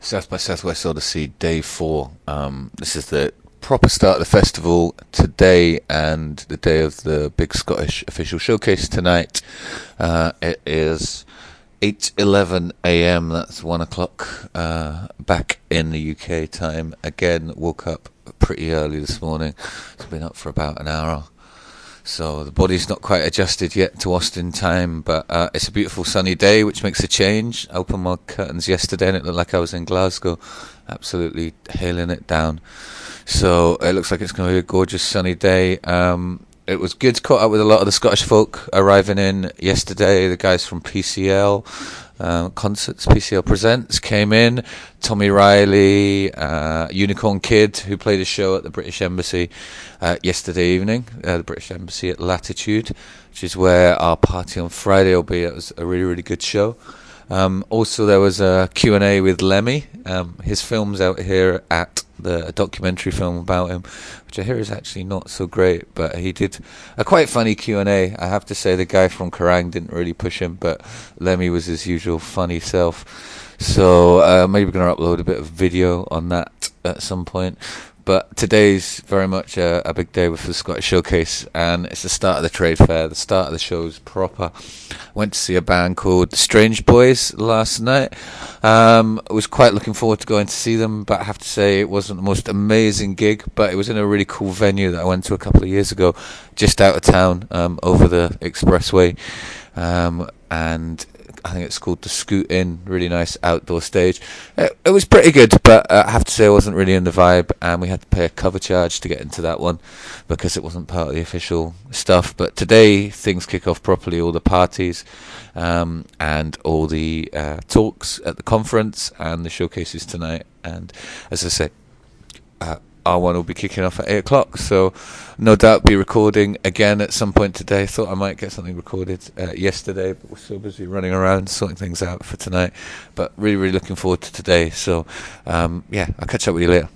South by Southwest Odyssey, day 4. This is the proper start of the festival today and the day of the big Scottish official showcase tonight. It is 8:11 a.m. That's 1 o'clock back in the UK time. Again, woke up pretty early this morning. It's been up for about an hour. So the body's not quite adjusted yet to Austin time, but it's a beautiful sunny day, which makes a change. I opened my curtains yesterday and it looked like I was in Glasgow, absolutely hailing it down. So it looks like it's going to be a gorgeous sunny day. It was good, caught up with a lot of the Scottish folk arriving in yesterday. The guys from PCL Concerts, PCL Presents came in. Tommy Riley, Unicorn Kid, who played a show at the British Embassy yesterday evening, the British Embassy at Latitude, which is where our party on Friday will be. It was a really, really good show. Also, there was a Q&A with Lemmy. His film's out here a documentary film about him, which I hear is actually not so great, but he did a quite funny Q&A. I have to say the guy from Kerrang didn't really push him, but Lemmy was his usual funny self. So maybe we're going to upload a bit of video on that at some point. But today's very much a big day with the Scottish Showcase, and it's the start of the trade fair, the start of the shows proper. Went to see a band called The Strange Boys last night. I was quite looking forward to going to see them, but I have to say it wasn't the most amazing gig, but it was in a really cool venue that I went to a couple of years ago, just out of town, over the expressway, and I think it's called the Scoot Inn, really nice outdoor stage. It was pretty good, but I have to say I wasn't really in the vibe, and we had to pay a cover charge to get into that one because it wasn't part of the official stuff. But today things kick off properly, all the parties and all the talks at the conference and the showcases tonight. And as I say, R1 will be kicking off at 8 o'clock, so no doubt be recording again at some point today. Thought I might get something recorded yesterday, but we're so busy running around sorting things out for tonight. But really, really looking forward to today. So, I'll catch up with you later.